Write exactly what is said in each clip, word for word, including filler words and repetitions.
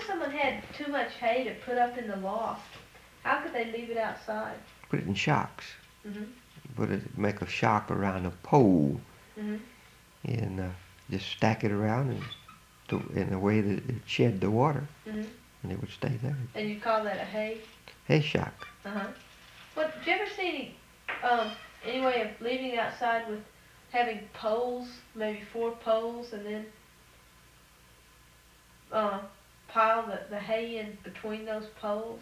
someone had too much hay to put up in the loft, how could they leave it outside? Put it in shocks. Mm-hmm. Put it, make a shock around a pole, Mm-hmm. and uh, just stack it around and to, in a way that it shed the water, Mm-hmm. and it would stay there. And you call that a hay? Hay shock. Uh-huh. Well, did you ever see any, um, any way of leaving it outside with having poles, maybe four poles, and then uh, pile the, the hay in between those poles?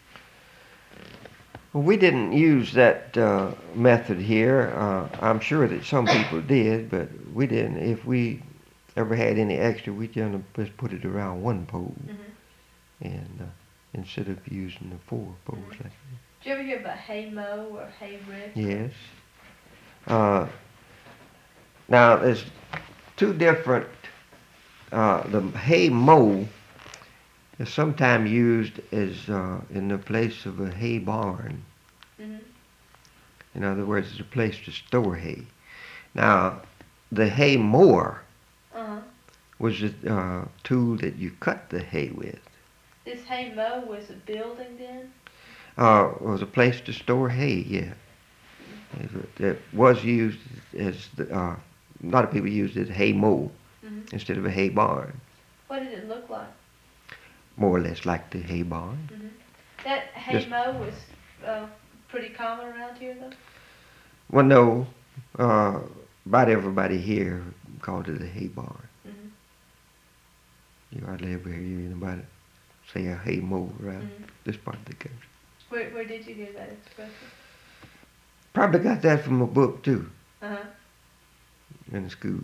Well, we didn't use that uh, method here. Uh, I'm sure that some people did, but we didn't. If we ever had any extra, we just put it around one pole, Mm-hmm. and uh, instead of using the four poles Mm-hmm. like that. Did you ever hear about hay mow or hay rick? Yes. Uh, now there's two different. Uh, the hay mow is sometimes used as uh, in the place of a hay barn. Mm-hmm. In other words, it's a place to store hay. Now, the hay mower Uh-huh. was a uh, tool that you cut the hay with. This hay mow was a building then? Uh, it was a place to store hay, yeah. It, it was used as, the, uh, a lot of people used it as hay mow Mm-hmm. instead of a hay barn. What did it look like? More or less like the hay barn. Mm-hmm. That hay Just- mow was uh, pretty common around here, though? Well, no, uh, about everybody here called it a hay barn. Mm-hmm. You hardly ever hear anybody say a hay mow around Mm-hmm. this part of the country. Where, where did you hear that expression? Probably got that from a book too, Uh-huh. in school.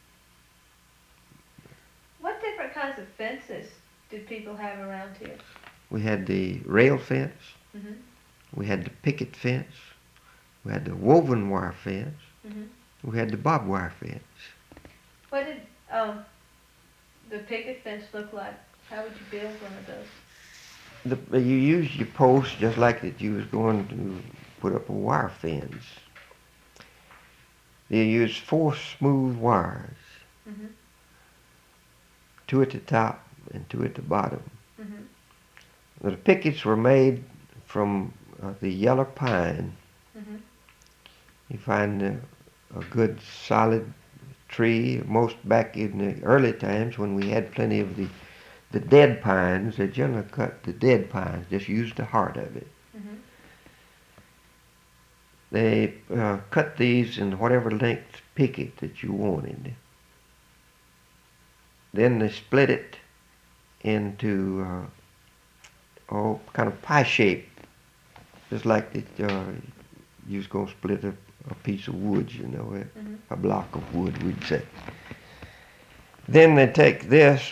What different kinds of fences did people have around here? We had the rail fence, Mm-hmm. we had the picket fence, we had the woven wire fence, Mm-hmm. we had the barbed wire fence. What did um, the picket fence look like? How would you build one of those? The, you used your post just like that you was going to put up a wire fence. You used four smooth wires, Mm-hmm. two at the top and two at the bottom. Mm-hmm. The pickets were made from uh, the yellow pine. Mm-hmm. You find a, a good solid tree. Most back in the early times when we had plenty of the, the dead pines, they generally cut the dead pines, just used the heart of it. Mm-hmm. They uh, cut these in whatever length picket that you wanted. Then they split it into uh, oh, kind of pie shape, just like that uh, you was going to split a, a piece of wood, you know, a, Mm-hmm. a block of wood, we'd say. Then they take this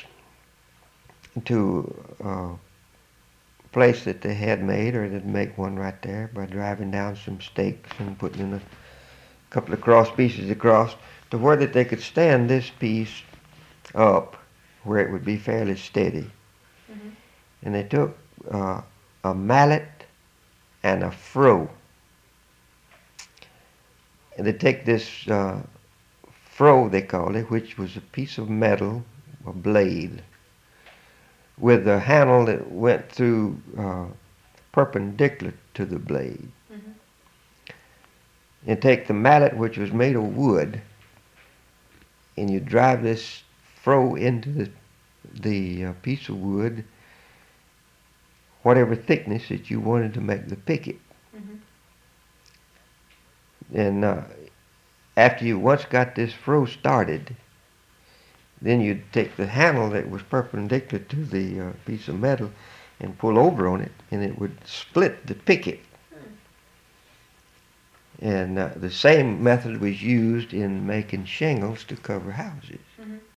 to a place that they had made, or they'd make one right there by driving down some stakes and putting in a couple of cross pieces across to where that they could stand this piece up where it would be fairly steady. Mm-hmm. And they took uh, a mallet and a froe. And they take this uh, froe, they call it, which was a piece of metal, a blade, with a handle that went through uh, perpendicular to the blade. Mm-hmm. And take the mallet, which was made of wood, and you drive this froe into the, the uh, piece of wood, whatever thickness that you wanted to make the picket. Mm-hmm. And uh, after you once got this froe started, then you'd take the handle that was perpendicular to the uh, piece of metal and pull over on it, and it would split the picket. Hmm. And uh, the same method was used in making shingles to cover houses. Mm-hmm.